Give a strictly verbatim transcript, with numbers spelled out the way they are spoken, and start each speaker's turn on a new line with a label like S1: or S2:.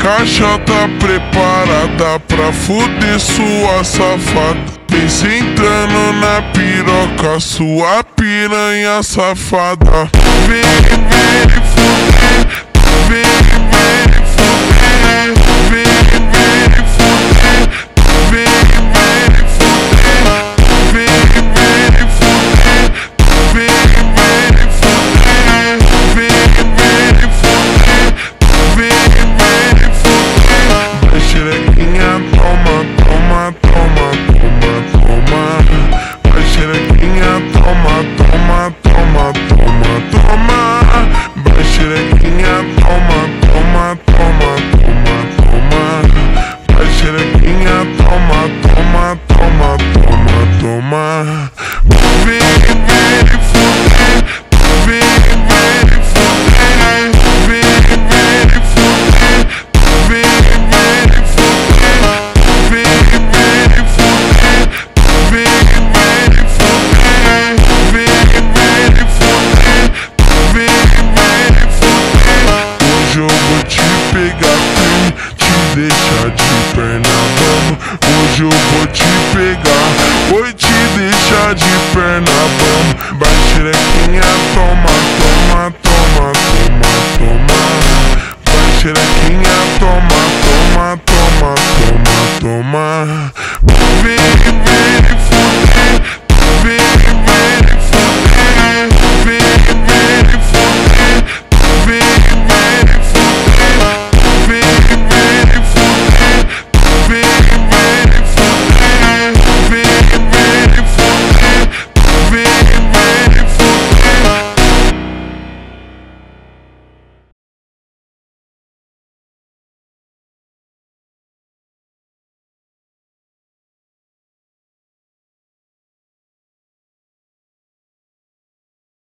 S1: caixa tá preparada pra fuder sua safada. Vem sentando na piroca, sua piranha safada. Vem, vem fuder, vem, vem fuder, vem, vem fuder, vem, vem fuder, vem, vem fuder, vem, vem fuder, vem, vem fuder, vem, vem fuder. Vai xerequinha, toma, toma, toma, toma, toma. Vai xerequinha, toma, toma, toma, toma, toma. Vai xerequinha, toma, toma, toma, toma, toma. Vai xerequinha, toma, toma, toma, toma, toma. Vem, vem fuder, vem, vem fuder, vem, vem fuder, vem, vem fuder, vem, vem fuder, vem, vem fuder, vem, vem fuder, vem, vem fuder. Hoje eu vou te pegar firme, te deixar de perna bamba. Hoje eu vou te pegar, vou te deixar de perna bamba. Vai xerequinha, toma, toma, toma, toma, toma. Vai xerequinha, toma, toma, toma, toma, toma. Vem, vem,